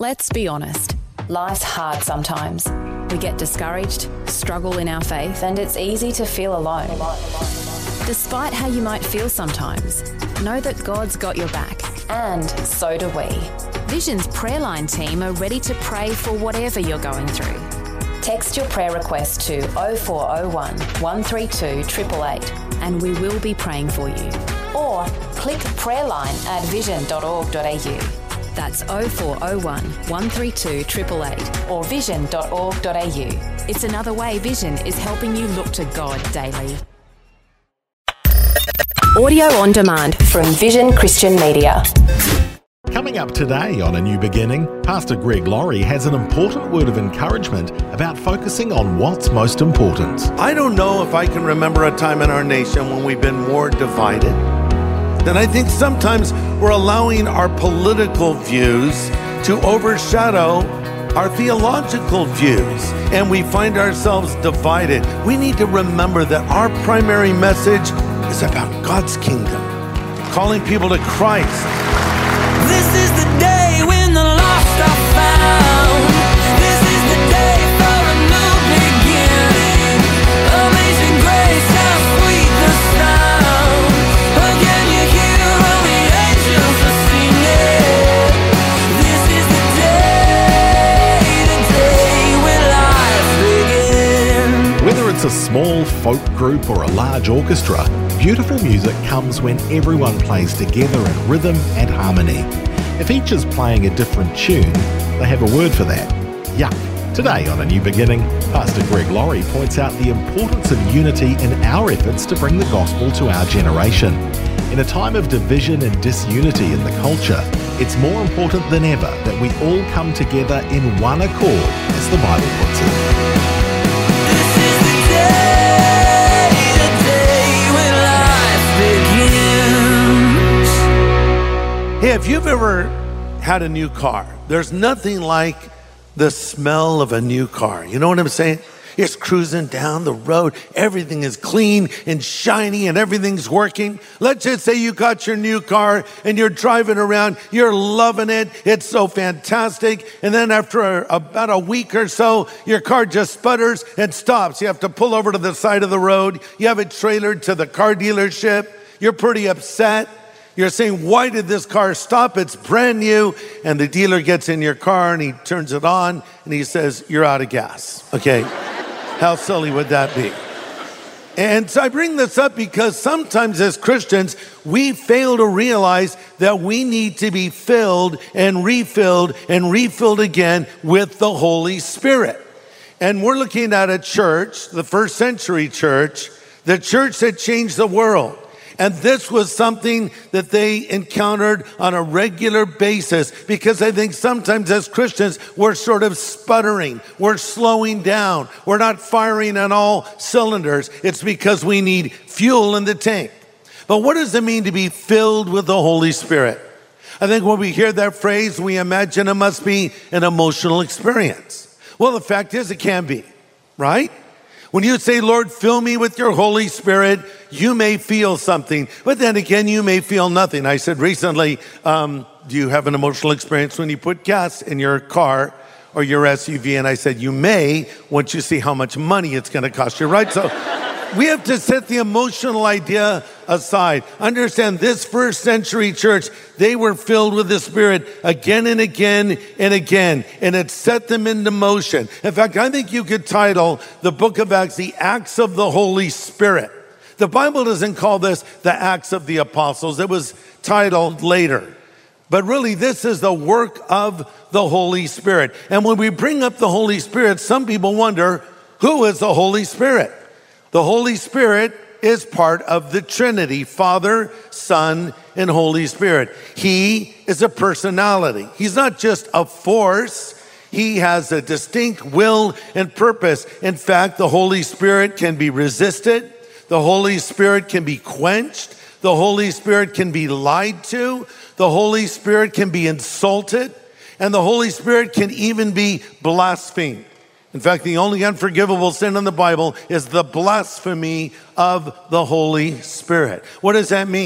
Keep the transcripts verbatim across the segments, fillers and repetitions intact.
Let's be honest. Life's hard sometimes. We get discouraged, struggle in our faith, and it's easy to feel alone. Despite how you might feel sometimes, know that God's got your back. And so do we. Vision's prayer line team are ready to pray for whatever you're going through. Text your prayer request to oh four oh one, one three two, eight eight eight and we will be praying for you. Or click prayerline at vision dot org dot a u. That's oh four oh one, one three two, eight eight eight or vision dot org dot a u. It's another way Vision is helping you look to God daily. Audio on demand from Vision Christian Media. Coming up today on A New Beginning, Pastor Greg Laurie has an important word of encouragement about focusing on what's most important. I don't know if I can remember a time in our nation when we've been more divided. Then I think sometimes we're allowing our political views to overshadow our theological views, and we find ourselves divided. We need to remember that our primary message is about God's kingdom, calling people to Christ. This is the day when the lost are found. This is the day for a new beginning. Amazing grace, how sweet the sound. Again you hear all the angels are singing. This is the day, the day when life begins. Whether it's a small folk group or a large orchestra, beautiful music comes when everyone plays together in rhythm and harmony. If each is playing a different tune, they have a word for that. Yuck. Today on A New Beginning, Pastor Greg Laurie points out the importance of unity in our efforts to bring the gospel to our generation. In a time of division and disunity in the culture, it's more important than ever that we all come together in one accord, as the Bible puts it. This is the day, the day when life begins. Hey, if you've ever had a new car, there's nothing like the smell of a new car. You know what I'm saying? It's cruising down the road. Everything is clean and shiny and everything's working. Let's just say you got your new car and you're driving around. You're loving it. It's so fantastic. And then after a, about a week or so, your car just sputters and stops. You have to pull over to the side of the road. You have it trailered to the car dealership. You're pretty upset. You're saying, why did this car stop? It's brand new. And the dealer gets in your car and he turns it on and he says, you're out of gas. Okay. How silly would that be? And so I bring this up because sometimes as Christians, we fail to realize that we need to be filled and refilled and refilled again with the Holy Spirit. And we're looking at a church, the first century church, the church that changed the world. And this was something that they encountered on a regular basis, because I think sometimes as Christians, we're sort of sputtering. We're slowing down. We're not firing on all cylinders. It's because we need fuel in the tank. But what does it mean to be filled with the Holy Spirit? I think when we hear that phrase, we imagine it must be an emotional experience. Well, the fact is it can be, right? When you say, Lord, fill me with your Holy Spirit, you may feel something, but then again, you may feel nothing. I said recently, um, do you have an emotional experience when you put gas in your car or your S U V? And I said, you may, once you see how much money it's going to cost you, right? So we have to set the emotional idea aside. Understand this first century church, they were filled with the Spirit again and again and again, and it set them into motion. In fact, I think you could title the book of Acts, the Acts of the Holy Spirit. The Bible doesn't call this the Acts of the Apostles. It was titled later. But really, this is the work of the Holy Spirit. And when we bring up the Holy Spirit, some people wonder, who is the Holy Spirit? The Holy Spirit is part of the Trinity, Father, Son, and Holy Spirit. He is a personality. He's not just a force. He has a distinct will and purpose. In fact, the Holy Spirit can be resisted. The Holy Spirit can be quenched. The Holy Spirit can be lied to. The Holy Spirit can be insulted. And the Holy Spirit can even be blasphemed. In fact, the only unforgivable sin in the Bible is the blasphemy of the Holy Spirit. What does that mean?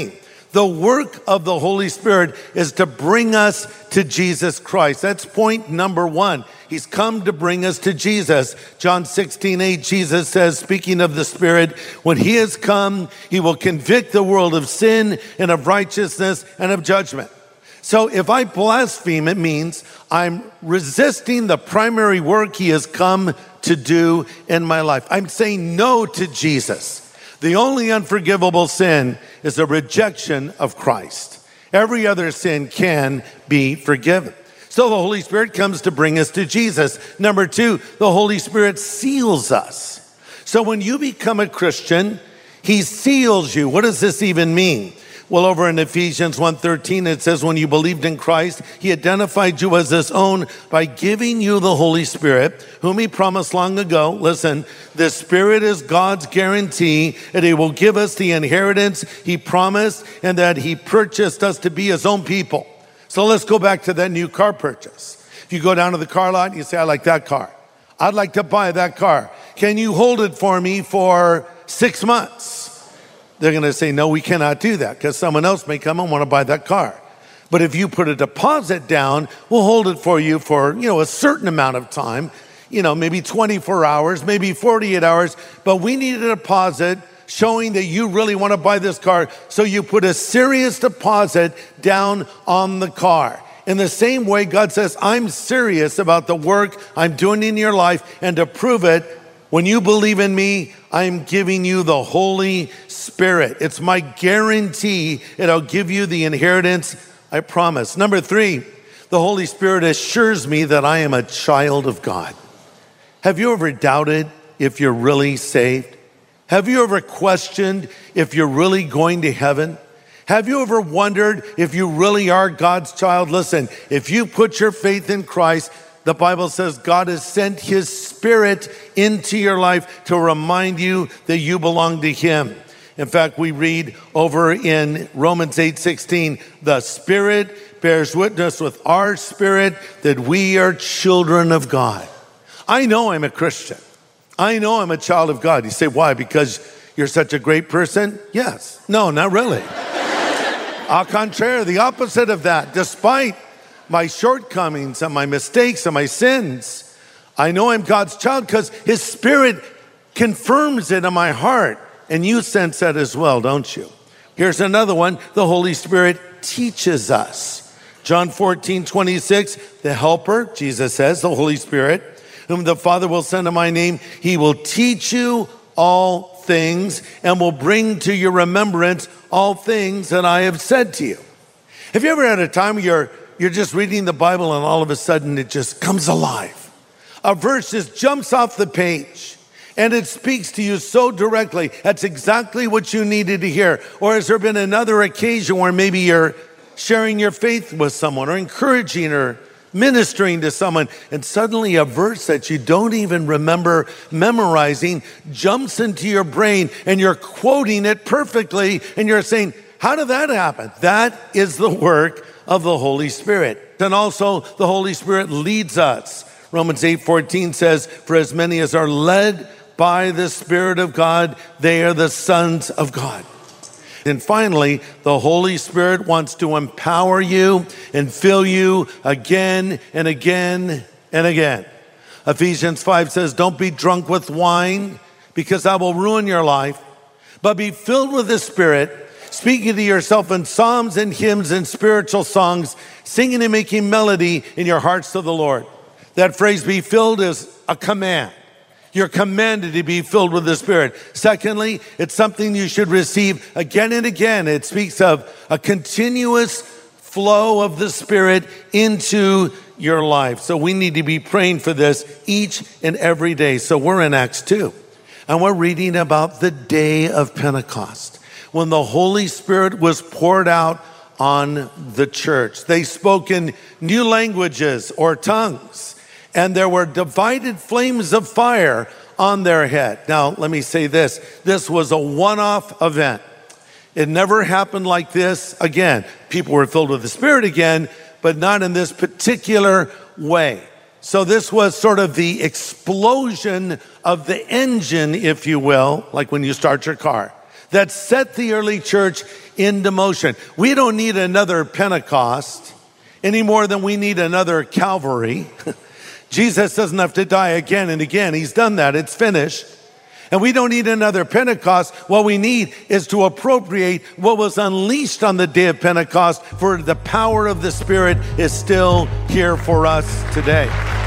The work of the Holy Spirit is to bring us to Jesus Christ. That's point number one. He's come to bring us to Jesus. John sixteen eight, Jesus says, speaking of the Spirit, when he has come, he will convict the world of sin and of righteousness and of judgment. So if I blaspheme, it means I'm resisting the primary work he has come to do in my life. I'm saying no to Jesus. The only unforgivable sin is a rejection of Christ. Every other sin can be forgiven. So the Holy Spirit comes to bring us to Jesus. Number two, the Holy Spirit seals us. So when you become a Christian, he seals you. What does this even mean? Well, over in Ephesians one thirteen, it says, when you believed in Christ, he identified you as his own by giving you the Holy Spirit, whom he promised long ago. Listen, the Spirit is God's guarantee that he will give us the inheritance he promised and that he purchased us to be his own people. So let's go back to that new car purchase. If you go down to the car lot and you say, I like that car. I'd like to buy that car. Can you hold it for me for six months? They're going to say, no, we cannot do that because someone else may come and want to buy that car. But if you put a deposit down, we'll hold it for you for, you know, a certain amount of time, you know, maybe twenty-four hours, maybe forty-eight hours. But we need a deposit showing that you really want to buy this car. So you put a serious deposit down on the car. In the same way, God says, I'm serious about the work I'm doing in your life, and to prove it, when you believe in me, I'm giving you the Holy Spirit. It's my guarantee that I'll give you the inheritance I promise. Number three, the Holy Spirit assures me that I am a child of God. Have you ever doubted if you're really saved? Have you ever questioned if you're really going to heaven? Have you ever wondered if you really are God's child? Listen, if you put your faith in Christ, the Bible says God has sent his Spirit into your life to remind you that you belong to him. In fact, we read over in Romans eight sixteen, the Spirit bears witness with our spirit that we are children of God. I know I'm a Christian. I know I'm a child of God. You say, why? Because you're such a great person? Yes. No, not really. Au contraire, the opposite of that. Despite my shortcomings and my mistakes and my sins, I know I'm God's child because his Spirit confirms it in my heart. And you sense that as well, don't you? Here's another one. The Holy Spirit teaches us. John fourteen twenty-six, the helper, Jesus says, the Holy Spirit, whom the Father will send in my name, he will teach you all things and will bring to your remembrance all things that I have said to you. Have you ever had a time where you're, you're just reading the Bible and all of a sudden it just comes alive? A verse just jumps off the page and it speaks to you so directly. That's exactly what you needed to hear. Or has there been another occasion where maybe you're sharing your faith with someone or encouraging or ministering to someone, and suddenly a verse that you don't even remember memorizing jumps into your brain and you're quoting it perfectly and you're saying, how did that happen? That is the work of the Holy Spirit. And also the Holy Spirit leads us. Romans eight fourteen says, for as many as are led by the Spirit of God, they are the sons of God. And finally, the Holy Spirit wants to empower you and fill you again and again and again. Ephesians five says, don't be drunk with wine because that will ruin your life, but be filled with the Spirit, speaking to yourself in psalms and hymns and spiritual songs, singing and making melody in your hearts to the Lord. That phrase, be filled, is a command. You're commanded to be filled with the Spirit. Secondly, it's something you should receive again and again. It speaks of a continuous flow of the Spirit into your life. So we need to be praying for this each and every day. So we're in Acts two, and we're reading about the day of Pentecost, when the Holy Spirit was poured out on the church. They spoke in new languages or tongues, and there were divided flames of fire on their head. Now, let me say this. This was a one-off event. It never happened like this again. People were filled with the Spirit again, but not in this particular way. So this was sort of the explosion of the engine, if you will, like when you start your car. that set the early church into motion. We don't need another Pentecost any more than we need another Calvary. Jesus doesn't have to die again and again. He's done that. It's finished. And we don't need another Pentecost. What we need is to appropriate what was unleashed on the day of Pentecost, for the power of the Spirit is still here for us today.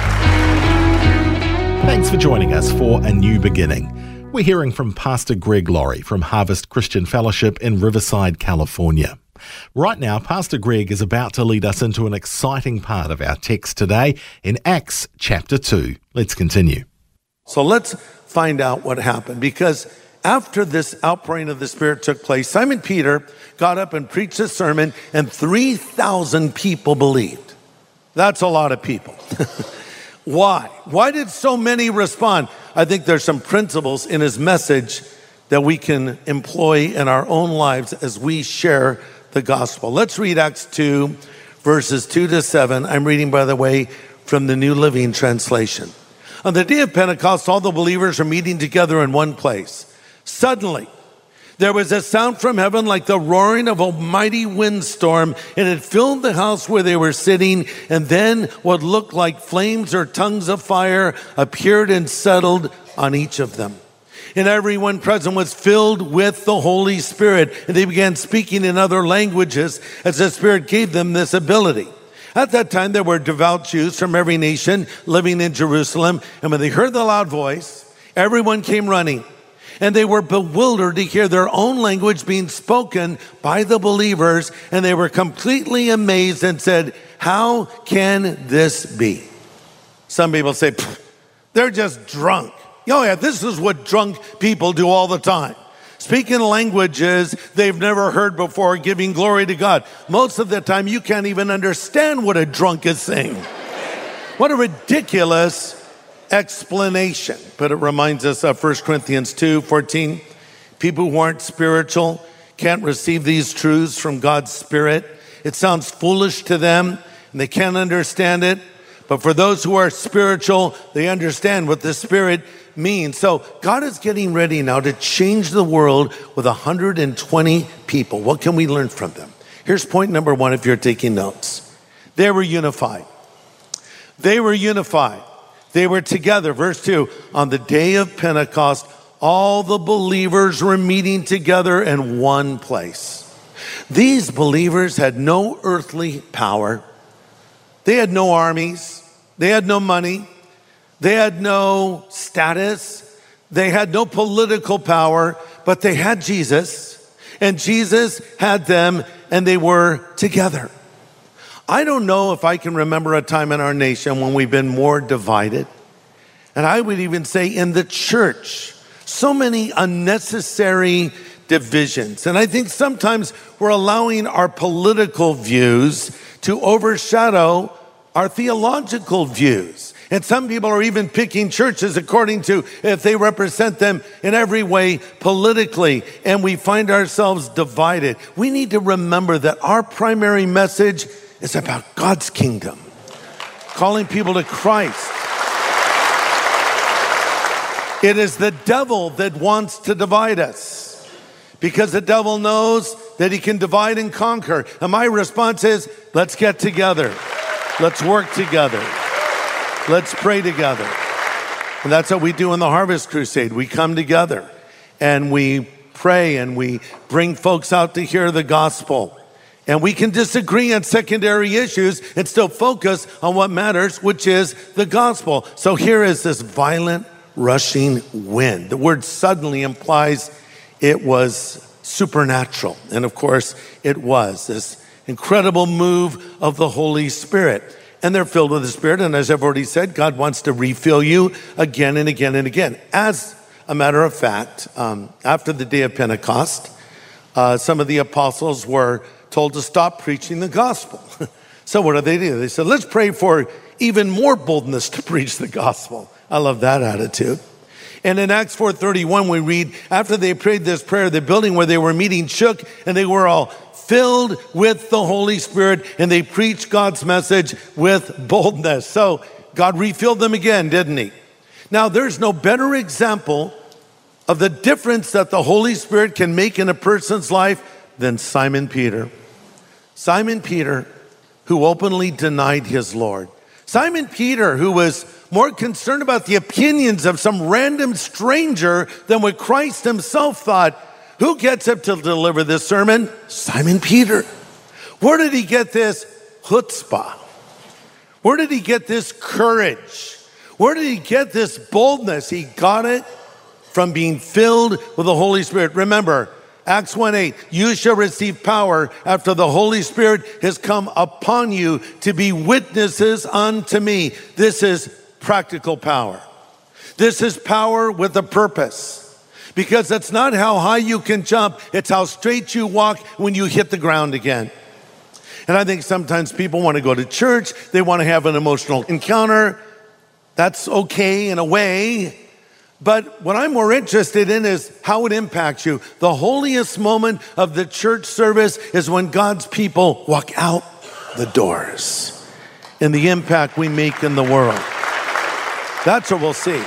Thanks for joining us for A New Beginning. We're hearing from Pastor Greg Laurie from Harvest Christian Fellowship in Riverside, California. Right now, Pastor Greg is about to lead us into an exciting part of our text today in Acts chapter two. Let's continue. So let's find out what happened, because after this outpouring of the Spirit took place, Simon Peter got up and preached a sermon, and three thousand people believed. That's a lot of people. Why? Why did so many respond? I think there's some principles in his message that we can employ in our own lives as we share the gospel. Let's read Acts two, verses two to seven. I'm reading, by the way, from the New Living Translation. On the day of Pentecost, all the believers are meeting together in one place. Suddenly, there was a sound from heaven like the roaring of a mighty windstorm, and it filled the house where they were sitting. And then what looked like flames or tongues of fire appeared and settled on each of them. And everyone present was filled with the Holy Spirit, and they began speaking in other languages as the Spirit gave them this ability. At that time, there were devout Jews from every nation living in Jerusalem, and when they heard the loud voice, everyone came running, and they were bewildered to hear their own language being spoken by the believers, and they were completely amazed and said, "How can this be?" Some people say, they're just drunk. Oh yeah, this is what drunk people do all the time. Speaking languages they've never heard before, giving glory to God. Most of the time, you can't even understand what a drunk is saying. What a ridiculous explanation. But it reminds us of First Corinthians two fourteen. People who aren't spiritual can't receive these truths from God's Spirit. It sounds foolish to them, and they can't understand it. But for those who are spiritual, they understand what the Spirit means. So God is getting ready now to change the world with one hundred twenty people. What can we learn from them? Here's point number one if you're taking notes. They were unified. They were unified. They were together. Verse two, on the day of Pentecost, all the believers were meeting together in one place. These believers had no earthly power. They had no armies. They had no money. They had no status. They had no political power, but they had Jesus, and Jesus had them, and they were together. I don't know if I can remember a time in our nation when we've been more divided. And I would even say in the church, so many unnecessary divisions. And I think sometimes we're allowing our political views to overshadow our theological views. And some people are even picking churches according to if they represent them in every way politically, and we find ourselves divided. We need to remember that our primary message is about God's kingdom, calling people to Christ. It is the devil that wants to divide us, because the devil knows that he can divide and conquer. And my response is, let's get together. Let's work together. Let's pray together. And that's what we do in the Harvest Crusade. We come together and we pray and we bring folks out to hear the gospel. And we can disagree on secondary issues and still focus on what matters, which is the gospel. So here is this violent, rushing wind. The word suddenly implies it was supernatural. And of course, it was this incredible move of the Holy Spirit. And they're filled with the Spirit. And as I've already said, God wants to refill you again and again and again. As a matter of fact, um, after the day of Pentecost, uh, some of the apostles were told to stop preaching the gospel. So what did they do? They said, let's pray for even more boldness to preach the gospel. I love that attitude. And in Acts four thirty-one, we read, after they prayed this prayer, the building where they were meeting shook, and they were all filled with the Holy Spirit, and they preached God's message with boldness. So God refilled them again, didn't he? Now, there's no better example of the difference that the Holy Spirit can make in a person's life than Simon Peter. Simon Peter, who openly denied his Lord. Simon Peter, who was more concerned about the opinions of some random stranger than what Christ himself thought. Who gets up to deliver this sermon? Simon Peter. Where did he get this chutzpah? Where did he get this courage? Where did he get this boldness? He got it from being filled with the Holy Spirit. Remember, Acts one eight, you shall receive power after the Holy Spirit has come upon you to be witnesses unto me. This is practical power. This is power with a purpose. Because it's not how high you can jump, it's how straight you walk when you hit the ground again. And I think sometimes people want to go to church, they want to have an emotional encounter. That's okay in a way. But what I'm more interested in is how it impacts you. The holiest moment of the church service is when God's people walk out the doors and the impact we make in the world. That's what we'll see.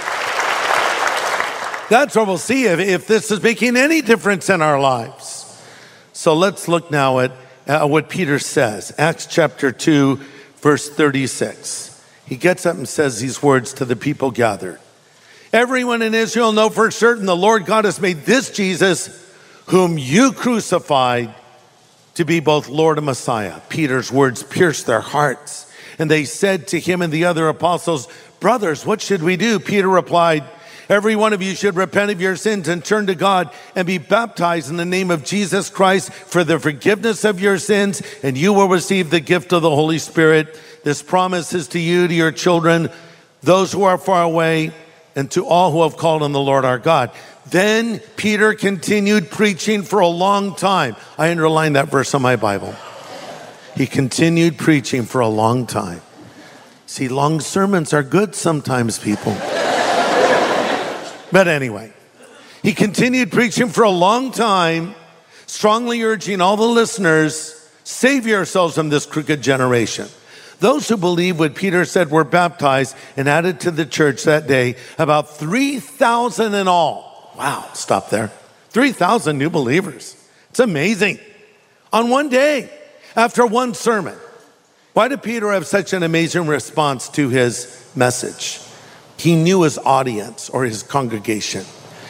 That's what we'll see if, if this is making any difference in our lives. So let's look now at uh, what Peter says. Acts chapter two, verse thirty-six. He gets up and says these words to the people gathered. Everyone in Israel know for certain the Lord God has made this Jesus, whom you crucified, to be both Lord and Messiah. Peter's words pierced their hearts. And they said to him and the other apostles, brothers, what should we do? Peter replied, every one of you should repent of your sins and turn to God and be baptized in the name of Jesus Christ for the forgiveness of your sins, and you will receive the gift of the Holy Spirit. This promise is to you, to your children, those who are far away, and to all who have called on the Lord our God. Then Peter continued preaching for a long time. I underlined that verse on my Bible. He continued preaching for a long time. See, long sermons are good sometimes, people. But anyway, he continued preaching for a long time, strongly urging all the listeners, save yourselves from this crooked generation. Those who believed what Peter said were baptized and added to the church that day, about three thousand in all. Wow, stop there. three thousand new believers. It's amazing. On one day, after one sermon. Why did Peter have such an amazing response to his message? He knew his audience or his congregation.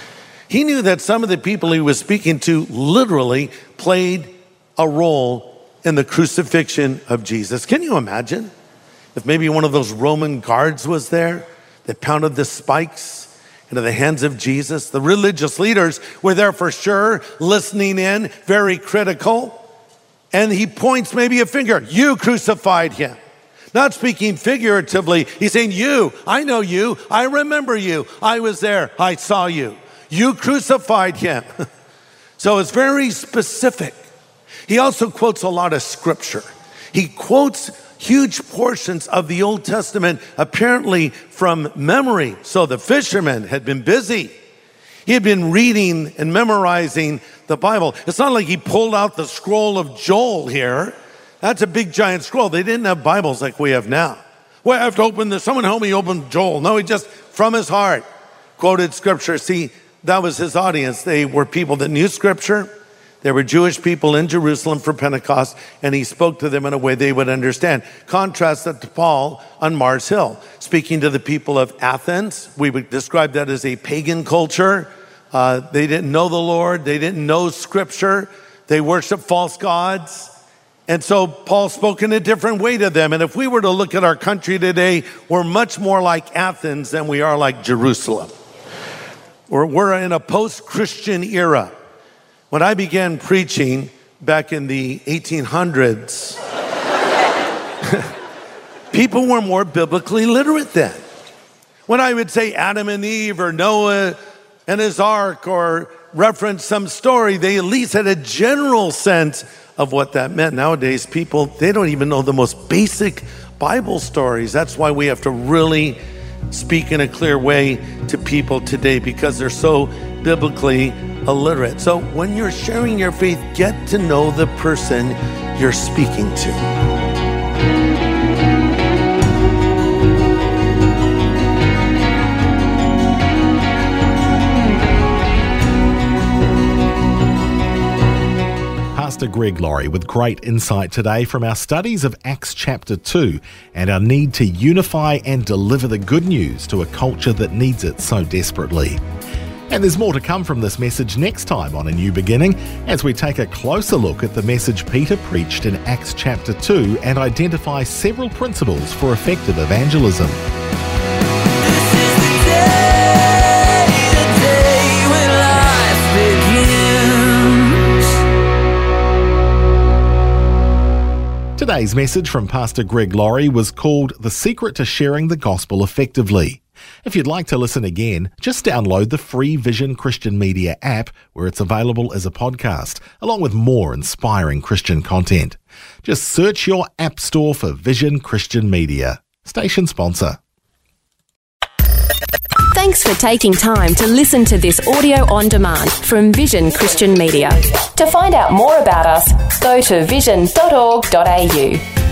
He knew that some of the people he was speaking to literally played a role in the crucifixion of Jesus. Can you imagine if maybe one of those Roman guards was there that pounded the spikes into the hands of Jesus? The religious leaders were there for sure, listening in, very critical. And he points maybe a finger. You crucified him. Not speaking figuratively. He's saying, you, I know you. I remember you. I was there. I saw you. You crucified him. So it's very specific. He also quotes a lot of scripture. He quotes huge portions of the Old Testament, apparently from memory. So the fisherman had been busy. He had been reading and memorizing the Bible. It's not like he pulled out the scroll of Joel here. That's a big giant scroll. They didn't have Bibles like we have now. Well, I have to open this. Someone help me open Joel. No, he just, from his heart, quoted scripture. See, that was his audience. They were people that knew scripture. They were Jewish people in Jerusalem for Pentecost, and he spoke to them in a way they would understand. Contrast that to Paul on Mars Hill, speaking to the people of Athens. We would describe that as a pagan culture. Uh, they didn't know the Lord. They didn't know scripture. They worshiped false gods. And so Paul spoke in a different way to them. And if we were to look at our country today, we're much more like Athens than we are like Jerusalem. We're, we're in a post-Christian era. When I began preaching back in the eighteen hundreds, people were more biblically literate then. When I would say Adam and Eve or Noah and his ark or reference some story, they at least had a general sense of what that meant. Nowadays, people, they don't even know the most basic Bible stories. That's why we have to really speak in a clear way to people today, because they're so biblically illiterate. So when you're sharing your faith, get to know the person you're speaking to. Greg Laurie with great insight today from our studies of Acts chapter two and our need to unify and deliver the good news to a culture that needs it so desperately. And there's more to come from this message next time on A New Beginning as we take a closer look at the message Peter preached in Acts chapter two and identify several principles for effective evangelism. Today's message from Pastor Greg Laurie was called The Secret to Sharing the Gospel Effectively. If you'd like to listen again, just download the free Vision Christian Media app where it's available as a podcast, along with more inspiring Christian content. Just search your app store for Vision Christian Media. Station sponsor. Thanks for taking time to listen to this audio on demand from Vision Christian Media. To find out more about us, go to vision dot org dot a u.